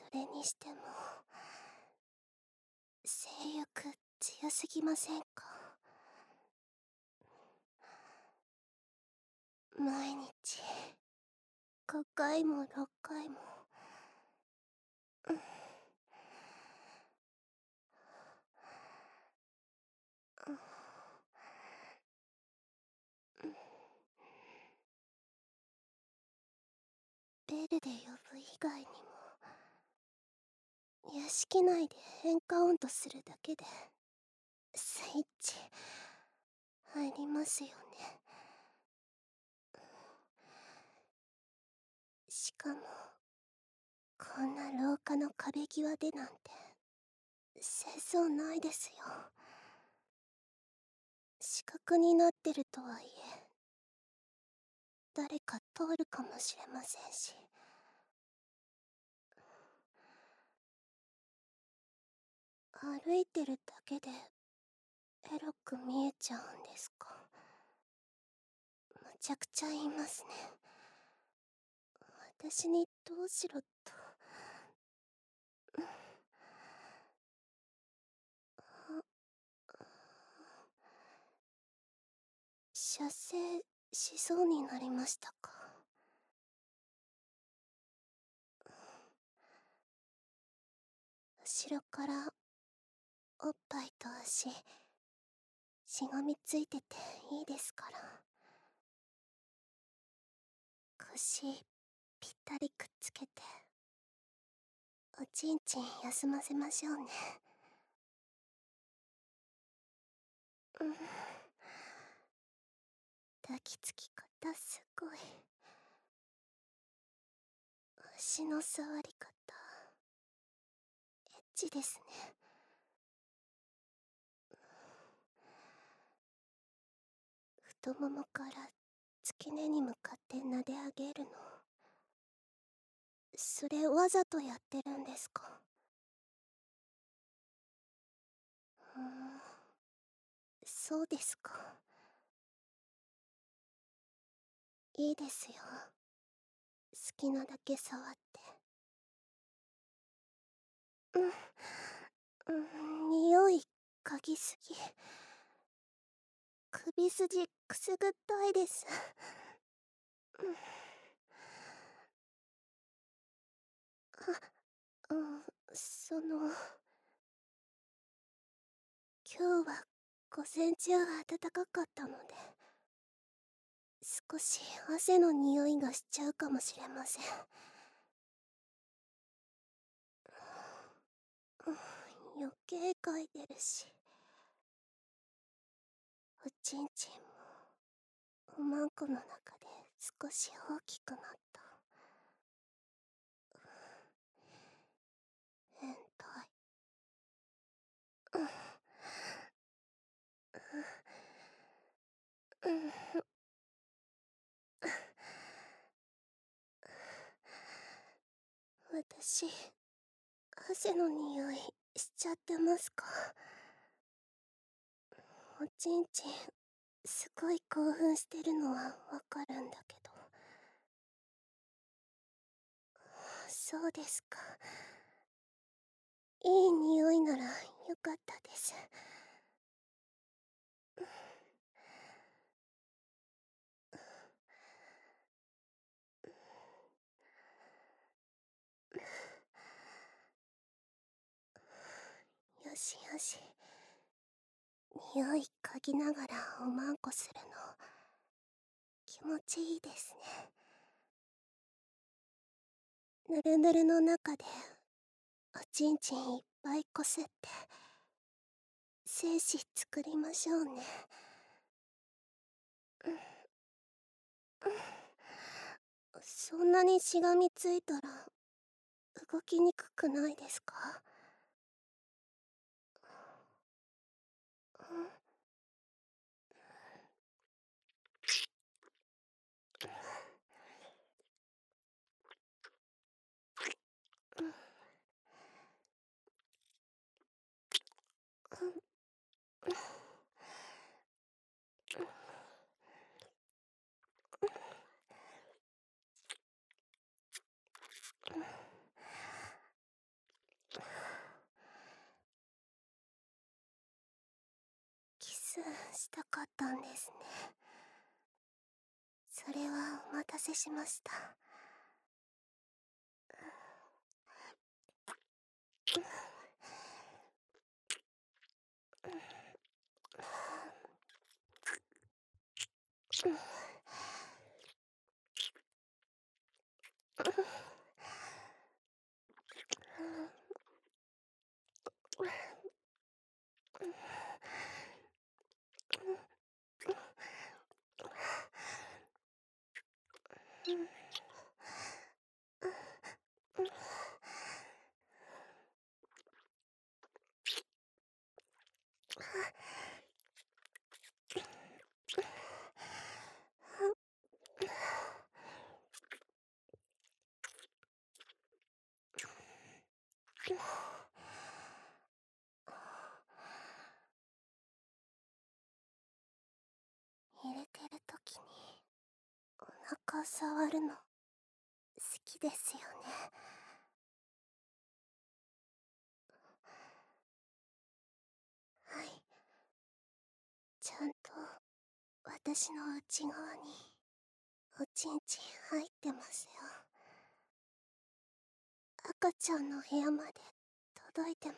それにしても性欲強すぎませんか？毎日5回も6回も。ベルで呼ぶ以外にも、屋敷内で変化音とするだけでスイッチ入りますよね。しかもこんな廊下の壁際でなんて清掃ないですよ。死角になってるとはいえ、誰か通るかもしれませんし。歩いてるだけでエロく見えちゃうんですか？むちゃくちゃ言いますね。私にどうしろと。射精しそうになりましたか？後ろからおっぱいと足しがみついてていいですから。腰ぴったりくっつけておちんちん休ませましょうね。抱きつき方すごい。足の触り方エッチですね。太ももから付け根に向かって撫で上げるの、それわざとやってるんですか？そうですか。いいですよ、好きなだけ触って。匂い嗅ぎすぎ。首筋くすぐったいです。あ、今日は午前中暖かかったので、少し汗の匂いがしちゃうかもしれません。余計嗅いでるし、おちんちんもおまんこの中で少し大きくなった。変態。私、汗の匂いしちゃってますか？おちんちんすごい興奮してるのはわかるんだけど。そうですか。いい匂いならよかったです。よしよし、匂い嗅ぎながらおまんこするの気持ちいいですね。ぬるぬるの中でおちんちんいっぱいこすって精子作りましょうね。そんなにしがみついたら動きにくくないですか？ スしたかったんですね。それはお待たせしました。入れてる時にお腹触るの好きですよね。はい、ちゃんと私の内側におちんちん入ってますよ。赤ちゃんの部屋まで届いてます。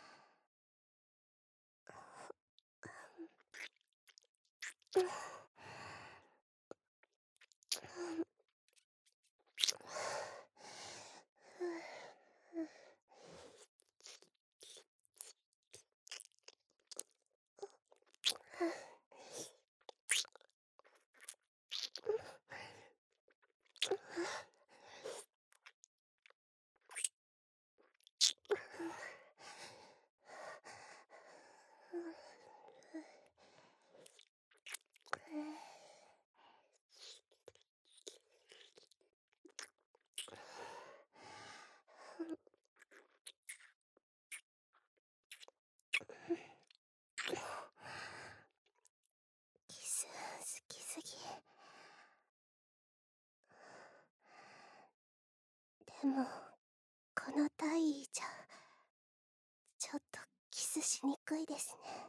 キス好きすぎ。でもこの体位じゃちょっとキスしにくいですね。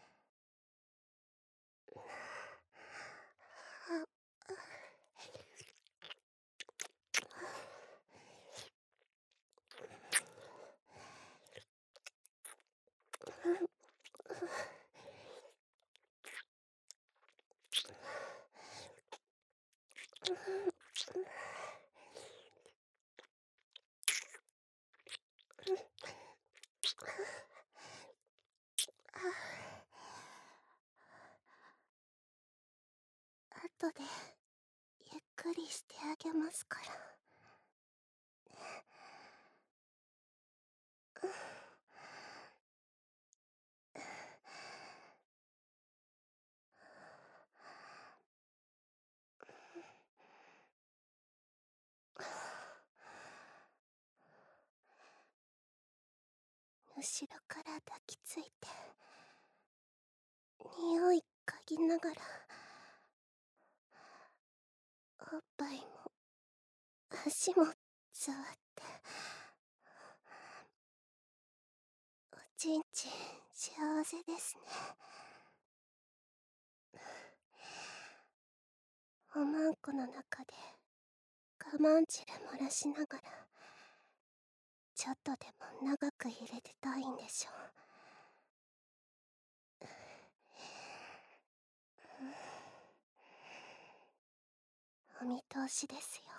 後でゆっくりしてあげますから。後ろから抱きついて匂い嗅ぎながらおっぱいも足も触っておちんちん幸せですね。おまんこの中で我慢汁漏らしながらちょっとでも長く入れてたいんでしょう。お見通しですよ。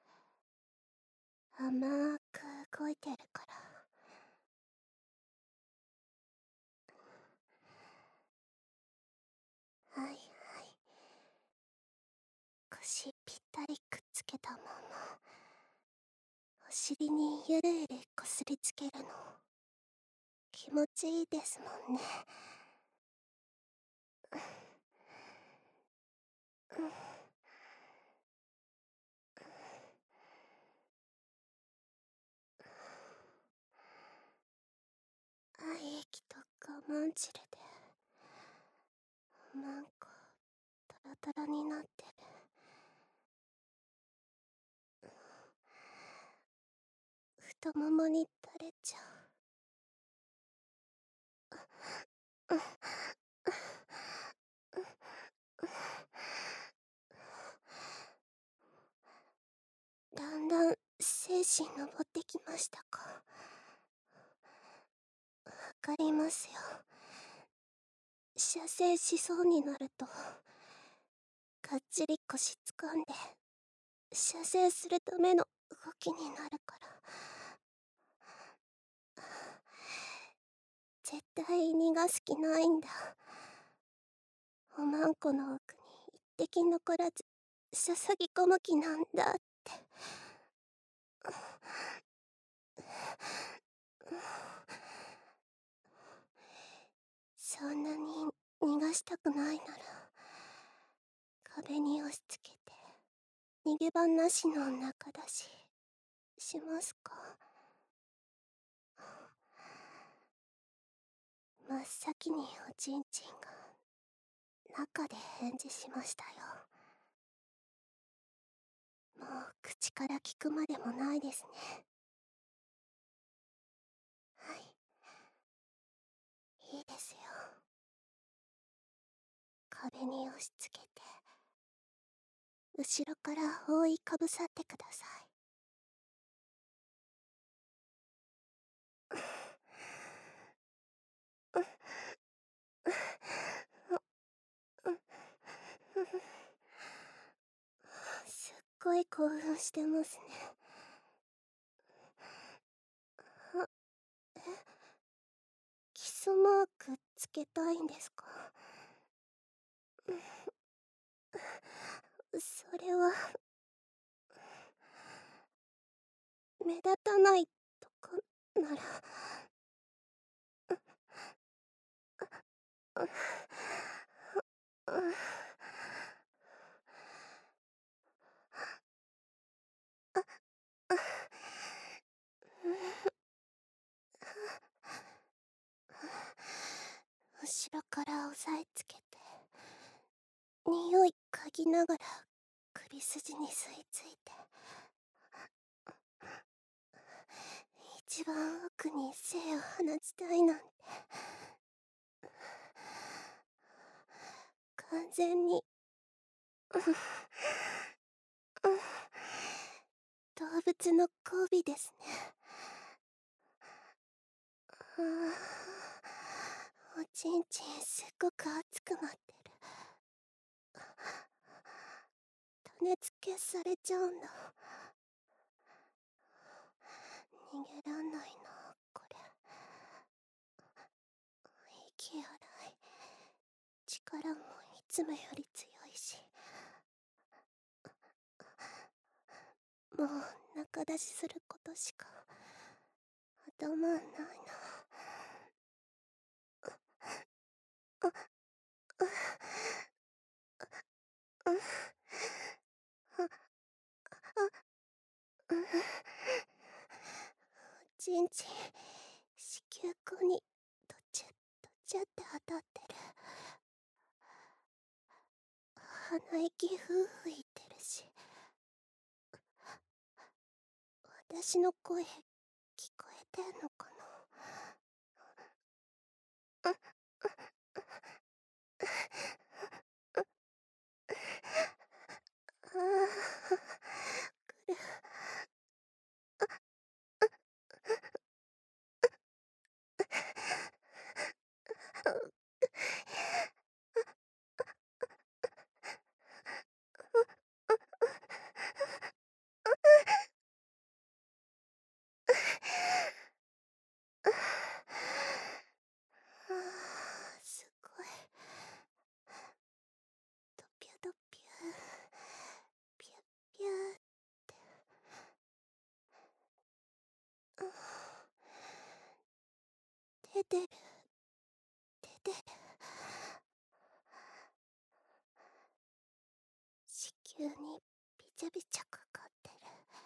甘く動いてるから。はいはい、腰ぴったりくっつけたままお尻にゆるゆるこすりつけるの気持ちいいですもんね。愛液と我慢汁でおまんこトロトロになってる。太ももに垂れちゃう。 だん精神昇ってきましたか。わかりますよ。射精しそうになるとがっちり腰掴んで射精するための動きになるから。絶対逃がす気ないんだ。おまんこの奥に一滴残らず捧ぎ込む気なんだって。そんなに逃がしたくないなら壁に押し付けて逃げ場なしの中出ししますか。真っ先におちんちんが中で返事しましたよ。もう口から聞くまでもないですね。はい、いいですよ。壁に押し付けて後ろから覆いかぶさってください。すっごい興奮してますね。キスマークつけたいんですか。それは目立たないとかなら。後ろから押さえつけて匂い嗅ぎながら首筋に吸い付いて一番奥に精を放ちたいなんて。完全に動物の交尾ですね。おちんちんすっごく熱くなってる。種付けされちゃうんだ。逃げらんないなこれ。息荒い。力もいつもより強いし。もう中出しすることしか頭ないな。ちんちん子宮口にどっちゃどっちゃって当たってる。鼻息ふう吹いてるし。私の声聞こえてんのかな。すごい。ドピュドピュピュピュって。出てる出てる。子宮にびちゃびちゃかかってる。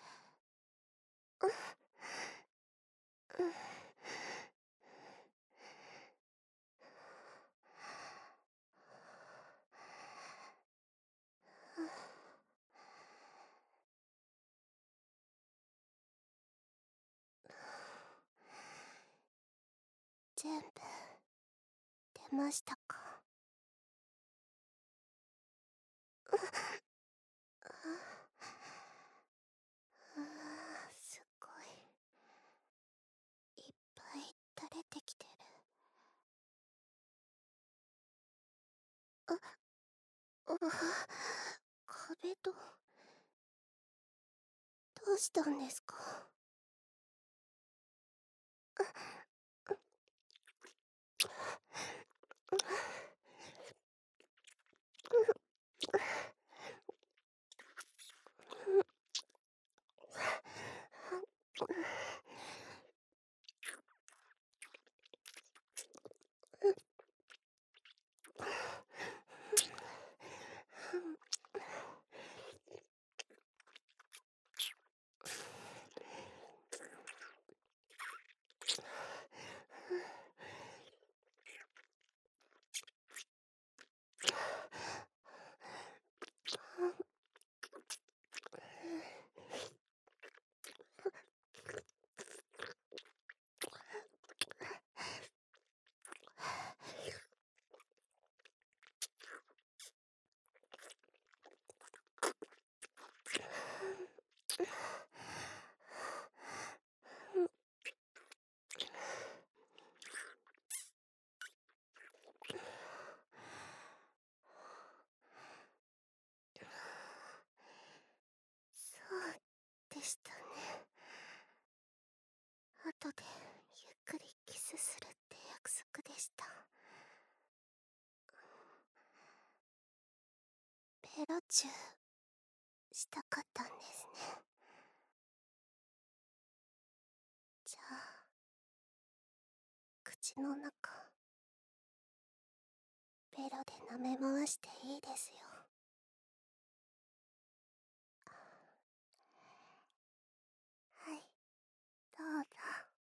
全部出ましたか。 あ、壁と、どうしたんですか？そうでしたね。後でゆっくりキスするって約束でした。ペロチューしたかったんですね。じゃあ、口の中ベロで舐め回していいですよ。はい、どうぞ。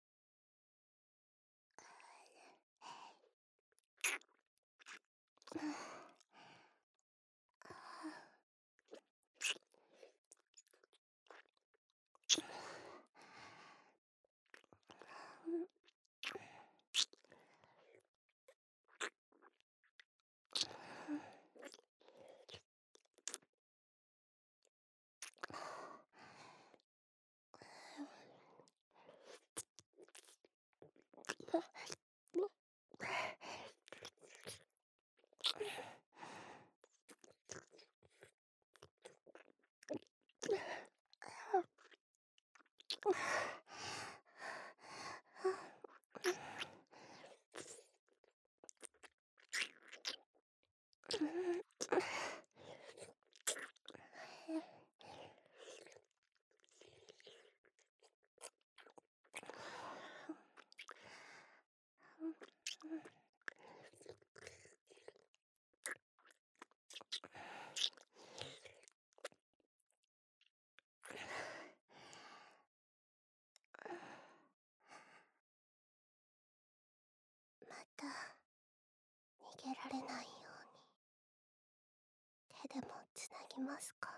また逃げられないように手でもつなぎますか？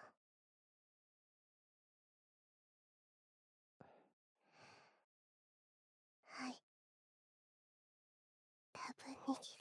はい、多分握